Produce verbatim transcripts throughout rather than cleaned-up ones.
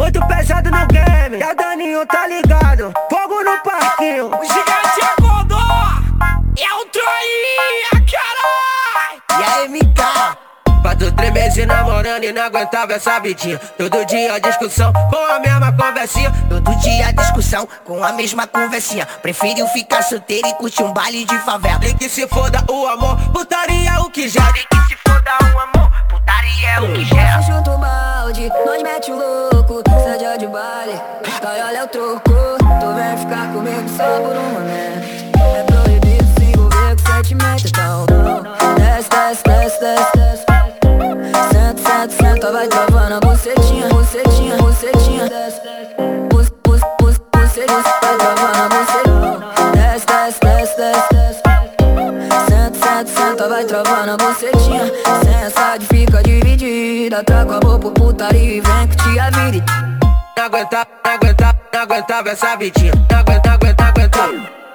muito pesado no game. E a Daninho tá ligado, fogo no parquinho. O gigante acordou, é o Troinha, carai. E aí, M K? Pra tu tremer se namorando e não aguentava essa vidinha. Todo dia discussão com a mesma conversinha. Todo dia discussão com a mesma conversinha. Preferiu ficar solteiro e curtir um baile de favela. E que se foda o amor, putaria é o que gera. E que se foda o amor, putaria é o que gera. Junto o balde, nós mete o louco, seja de baile, vai olha o troco. Tu vem ficar comigo só por um momento. É proibido se envolver com sentimento, então desce, desce, desce, desce, desce. Senta, senta, senta, vai travando a bucetinha, bucetinha, bucetinha. Desce, bus, bus, bus, bucetinha, vai travando a bucetinha. Desce, desce, desce, desce, desce. Senta, senta, senta, vai travando a bucetinha. Sensação fica dividida, tá com a boca por putaria e vem curtir a vida. Não aguentava, não aguentava, não aguentava essa vidinha. Não aguenta, aguenta, aguentava.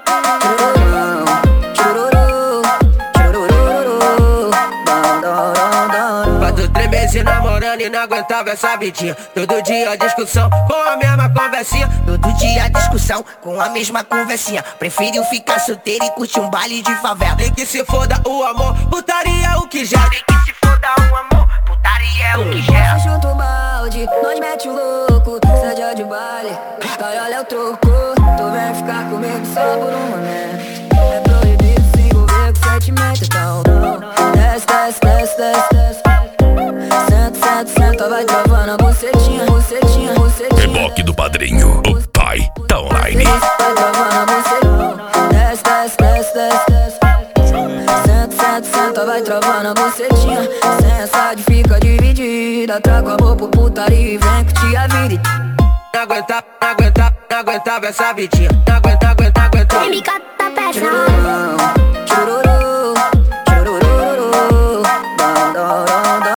Pra tu tremer se namorando e não aguentava essa vidinha. Todo dia discussão com a mesma conversinha. Todo dia discussão com a mesma conversinha. Preferiu ficar solteiro e curtir um baile de favela. E que se foda o amor, putaria é o que gera. E que se foda o amor, putaria é o que gera. Junto o balde, nós mete o louco, seja de baile, vai olha o troco. Tu vem ficar comigo só por um momento. É proibido se envolver com sentimento, então desce, desce, desce, desce, desce. Senta, senta, senta, vai travando a bucetinha, bucetinha, bucetinha. Reboque do padrinho, o pai tá online. Vai travando a bucetinha. Desce, desce, desce, desce, desce. Senta, senta, senta, vai travando a bucetinha. Sensação fica dividida, tá com a boca por putaria e vem curtir a vida. Não aguentava, não aguentava, não aguentava essa vidinha. Não aguenta, aguenta, aguentava. M K